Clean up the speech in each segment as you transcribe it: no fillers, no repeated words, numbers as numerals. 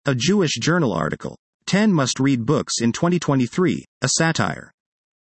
A Jewish Journal article. 10 must-read books in 2023, a satire.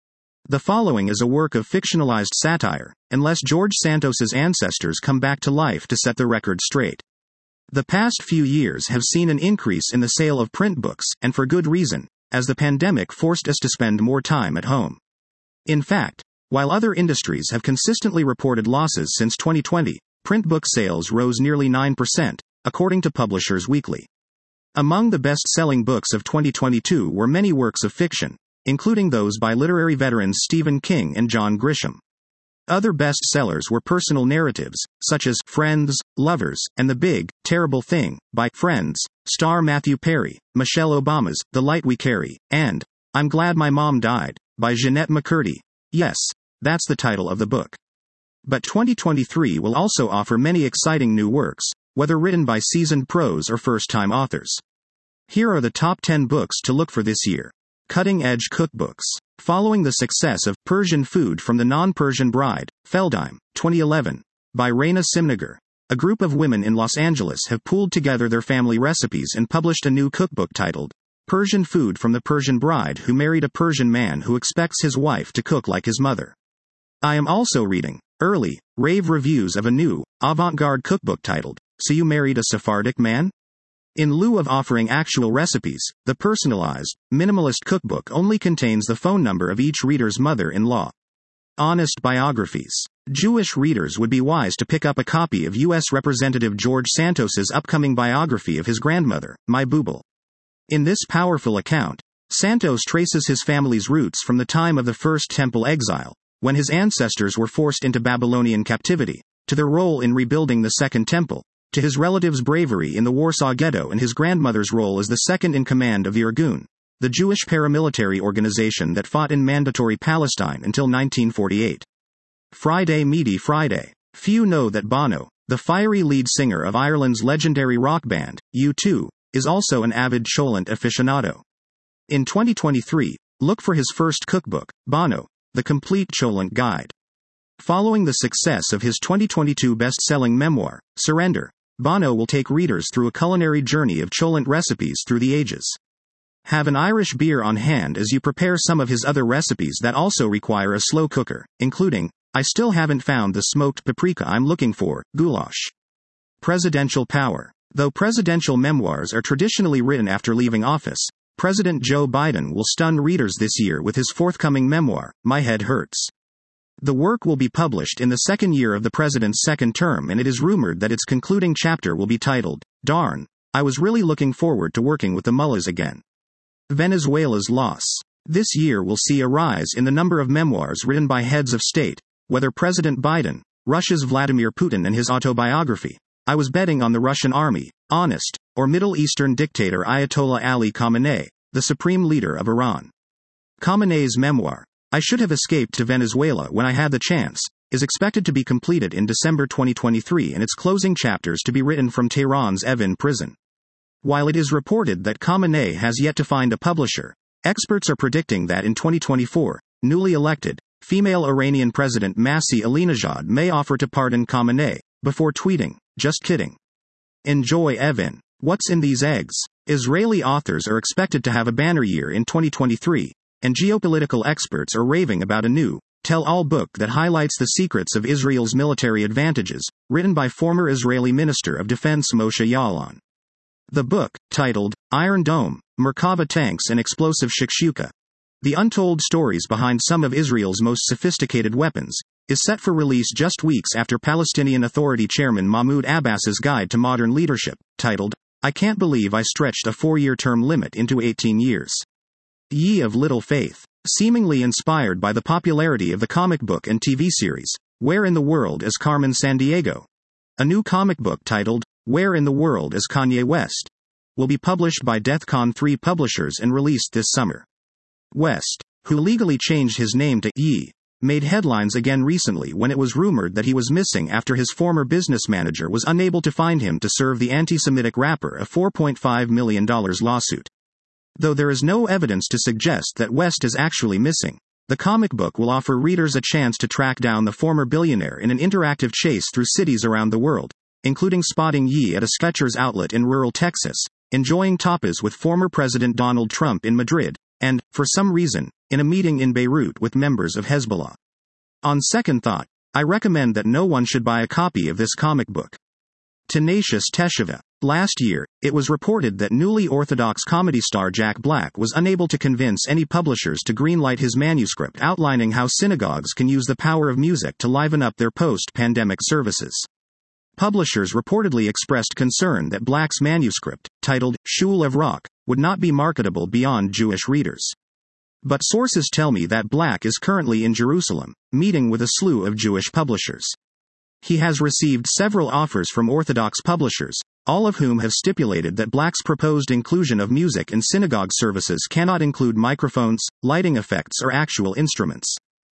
The following is a work of fictionalized satire, unless George Santos's ancestors come back to life to set the record straight. The past few years have seen an increase in the sale of print books, and for good reason, as the pandemic forced us to spend more time at home. In fact, while other industries have consistently reported losses since 2020, print book sales rose nearly 9%, according to Publishers Weekly. Among the best-selling books of 2022 were many works of fiction, including those by literary veterans Stephen King and John Grisham. Other bestsellers were personal narratives, such as Friends, Lovers, and The Big, Terrible Thing, by Friends, star Matthew Perry, Michelle Obama's The Light We Carry, and I'm Glad My Mom Died, by Jeanette McCurdy. Yes, that's the title of the book. But 2023 will also offer many exciting new works, whether written by seasoned pros or first-time authors. Here are the top 10 books to look for this year. Cutting-edge cookbooks. Following the success of Persian Food from the Non-Persian Bride, Feldheim, 2011, by Raina Simnagar, a group of women in Los Angeles have pooled together their family recipes and published a new cookbook titled Persian Food from the Persian Bride Who Married a Persian Man Who Expects His Wife to Cook Like His Mother. I am also reading early, rave reviews of a new, avant-garde cookbook titled So You Married a Sephardic Man? In lieu of offering actual recipes, the personalized, minimalist cookbook only contains the phone number of each reader's mother-in-law. Honest biographies. Jewish readers would be wise to pick up a copy of U.S. Representative George Santos's upcoming biography of his grandmother, My Booble. In this powerful account, Santos traces his family's roots from the time of the First Temple exile, when his ancestors were forced into Babylonian captivity, to their role in rebuilding the Second Temple, to his relatives' bravery in the Warsaw Ghetto and his grandmother's role as the second-in-command of the Irgun, the Jewish paramilitary organization that fought in Mandatory Palestine until 1948. Friday Meaty Friday. Few know that Bono, the fiery lead singer of Ireland's legendary rock band, U2, is also an avid Cholent aficionado. In 2023, look for his first cookbook, Bono, The Complete Cholent Guide. Following the success of his 2022 best-selling memoir, Surrender, Bono will take readers through a culinary journey of Cholent recipes through the ages. Have an Irish beer on hand as you prepare some of his other recipes that also require a slow cooker, including, I still haven't found the smoked paprika I'm looking for, goulash. Presidential power. Though presidential memoirs are traditionally written after leaving office, President Joe Biden will stun readers this year with his forthcoming memoir, My Head Hurts. The work will be published in the second year of the president's second term, and it is rumored that its concluding chapter will be titled, Darn, I was really looking forward to working with the mullahs again. Venezuela's loss. This year will see a rise in the number of memoirs written by heads of state, whether President Biden, Russia's Vladimir Putin and his autobiography, I was betting on the Russian army, Honest, or Middle Eastern dictator Ayatollah Ali Khamenei, the supreme leader of Iran. Khamenei's memoir, I Should Have Escaped to Venezuela When I Had the Chance, is expected to be completed in December 2023 and its closing chapters to be written from Tehran's Evin prison. While it is reported that Khamenei has yet to find a publisher, experts are predicting that in 2024, newly elected, female Iranian President Masih Alinejad may offer to pardon Khamenei, before tweeting, just kidding. Enjoy Evin. What's in these eggs? Israeli authors are expected to have a banner year in 2023, and geopolitical experts are raving about a new, tell-all book that highlights the secrets of Israel's military advantages, written by former Israeli Minister of Defense Moshe Ya'alon. The book, titled Iron Dome, Merkava Tanks and Explosive Shakshuka, The Untold Stories Behind Some of Israel's Most Sophisticated Weapons, is set for release just weeks after Palestinian Authority Chairman Mahmoud Abbas's Guide to Modern Leadership, titled, I Can't Believe I Stretched a 4-year term limit into 18 years. Ye of Little Faith. Seemingly inspired by the popularity of the comic book and TV series, Where in the World is Carmen Sandiego? A new comic book titled, Where in the World is Kanye West? Will be published by DEFCON 3 publishers and released this summer. West, who legally changed his name to Ye, made headlines again recently when it was rumored that he was missing after his former business manager was unable to find him to serve the anti-Semitic rapper a $4.5 million lawsuit. Though there is no evidence to suggest that West is actually missing, the comic book will offer readers a chance to track down the former billionaire in an interactive chase through cities around the world, including spotting Yi at a Skechers outlet in rural Texas, enjoying tapas with former President Donald Trump in Madrid, and, for some reason, in a meeting in Beirut with members of Hezbollah. On second thought, I recommend that no one should buy a copy of this comic book. Tenacious Teshuvah. Last year, it was reported that newly Orthodox comedy star Jack Black was unable to convince any publishers to greenlight his manuscript outlining how synagogues can use the power of music to liven up their post-pandemic services. Publishers reportedly expressed concern that Black's manuscript, titled Shul of Rock, would not be marketable beyond Jewish readers. But sources tell me that Black is currently in Jerusalem, meeting with a slew of Jewish publishers. He has received several offers from Orthodox publishers, all of whom have stipulated that Black's proposed inclusion of music in synagogue services cannot include microphones, lighting effects, or actual instruments.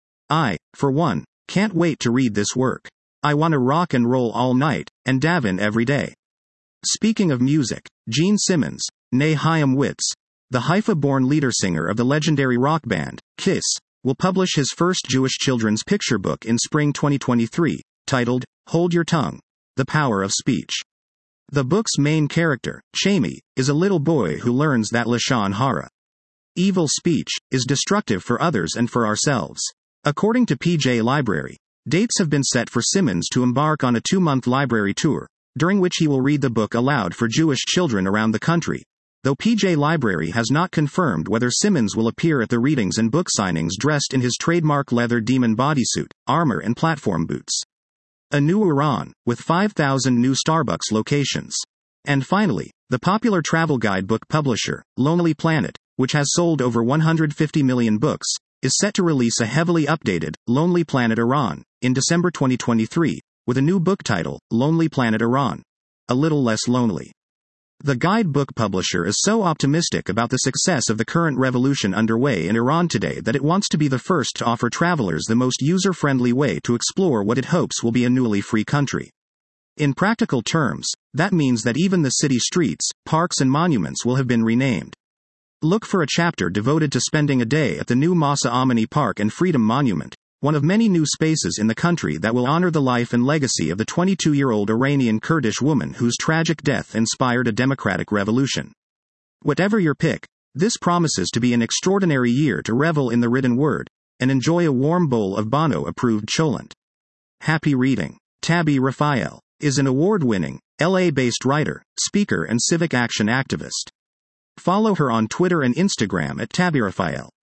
I, for one, can't wait to read this work. I want to rock and roll all night, and daven every day. Speaking of music, Gene Simmons, née Chaim Witz, the Haifa-born leader singer of the legendary rock band, Kiss, will publish his first Jewish children's picture book in spring 2023, titled, Hold Your Tongue, The Power of Speech. The book's main character, Shami, is a little boy who learns that Lashon Hara, evil speech, is destructive for others and for ourselves. According to PJ Library, dates have been set for Simmons to embark on a 2-month library tour, during which he will read the book aloud for Jewish children around the country, though PJ Library has not confirmed whether Simmons will appear at the readings and book signings dressed in his trademark leather demon bodysuit, armor and platform boots. A new Iran, with 5,000 new Starbucks locations. And finally, the popular travel guidebook publisher, Lonely Planet, which has sold over 150 million books, is set to release a heavily updated, Lonely Planet Iran, in December 2023, with a new book title, Lonely Planet Iran. A little less lonely. The guidebook publisher is so optimistic about the success of the current revolution underway in Iran today that it wants to be the first to offer travelers the most user-friendly way to explore what it hopes will be a newly free country. In practical terms, that means that even the city streets, parks and monuments will have been renamed. Look for a chapter devoted to spending a day at the new Masa Amini Park and Freedom Monument, one of many new spaces in the country that will honor the life and legacy of the 22-year-old Iranian Kurdish woman whose tragic death inspired a democratic revolution. Whatever your pick, this promises to be an extraordinary year to revel in the written word, and enjoy a warm bowl of Bono-approved cholent. Happy reading. Tabby Raphael is an award-winning, LA-based writer, speaker and civic action activist. Follow her on Twitter and Instagram at Tabby Raphael.